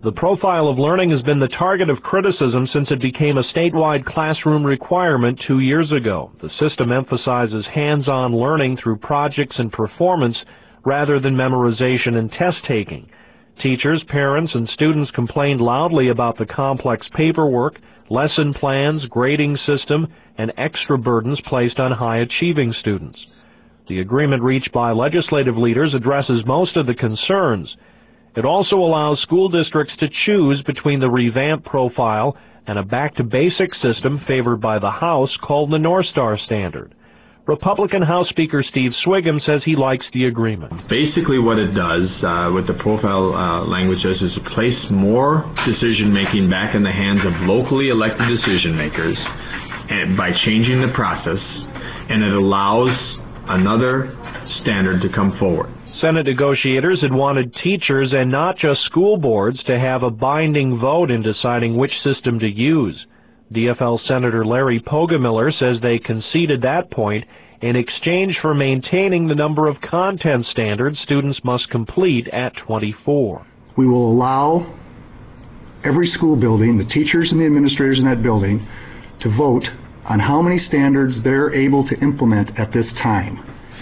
The profile of learning has been the target of criticism since it became a statewide classroom requirement 2 years ago. The system emphasizes hands-on learning through projects and performance rather than memorization and test-taking. Teachers, parents, and students complained loudly about the complex paperwork, lesson plans, grading system, and extra burdens placed on high-achieving students. The agreement reached by legislative leaders addresses most of the concerns. It also allows school districts to choose between the revamped profile and a back-to-basics system favored by the House called the North Star Standard. Republican House Speaker Steve Swigum says he likes the agreement. Basically what it does with the profile languages is to place more decision-making back in the hands of locally elected decision-makers by changing the process, and it allows another standard to come forward. Senate negotiators had wanted teachers and not just school boards to have a binding vote in deciding which system to use. DFL Senator Larry Poggemiller says they conceded that point in exchange for maintaining the number of content standards students must complete at 24. We will allow every school building, the teachers and the administrators in that building, to vote on how many standards they're able to implement at this time,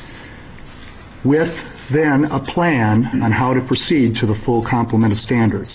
with then a plan on how to proceed to the full complement of standards.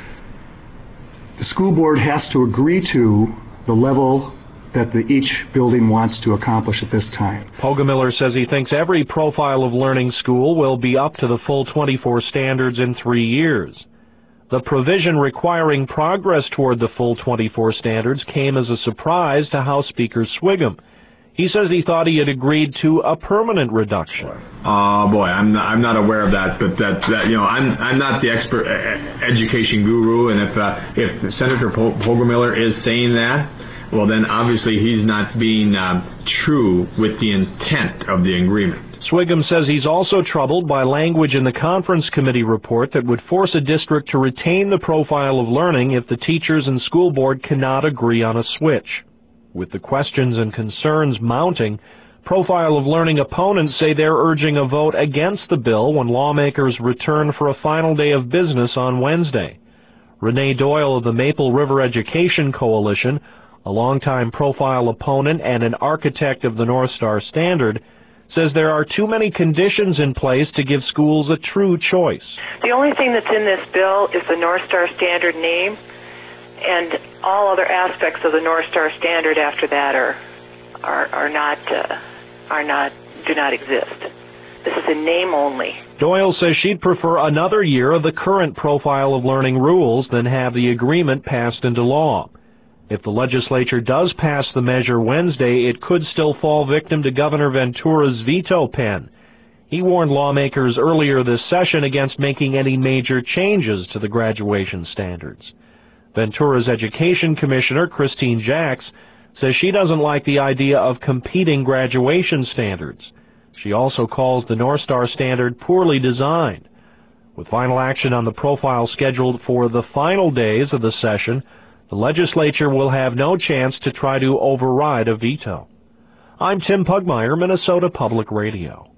The school board has to agree to the level that each building wants to accomplish at this time. Poggemiller says he thinks every profile of learning school will be up to the full 24 standards in 3 years. The provision requiring progress toward the full 24 standards came as a surprise to House Speaker Swigum. He says he thought he had agreed to a permanent reduction. Oh boy, I'm not aware of that, but I'm not the expert education guru, and if Senator Poggemiller is saying that, well then obviously he's not being true with the intent of the agreement. Swigum says he's also troubled by language in the conference committee report that would force a district to retain the profile of learning if the teachers and school board cannot agree on a switch. With the questions and concerns mounting, profile of learning opponents say they're urging a vote against the bill when lawmakers return for a final day of business on Wednesday. Renee Doyle of the Maple River Education Coalition, a longtime profile opponent and an architect of the North Star Standard, says there are too many conditions in place to give schools a true choice. The only thing that's in this bill is the North Star Standard name, and all other aspects of the North Star Standard after that do not exist. This is in name only. Doyle says she'd prefer another year of the current profile of learning rules than have the agreement passed into law. If the legislature does pass the measure Wednesday, it could still fall victim to Governor Ventura's veto pen. He warned lawmakers earlier this session against making any major changes to the graduation standards. Ventura's Education Commissioner, Christine Jacks, says she doesn't like the idea of competing graduation standards. She also calls the North Star Standard poorly designed. With final action on the profile scheduled for the final days of the session, the legislature will have no chance to try to override a veto. I'm Tim Pugmire, Minnesota Public Radio.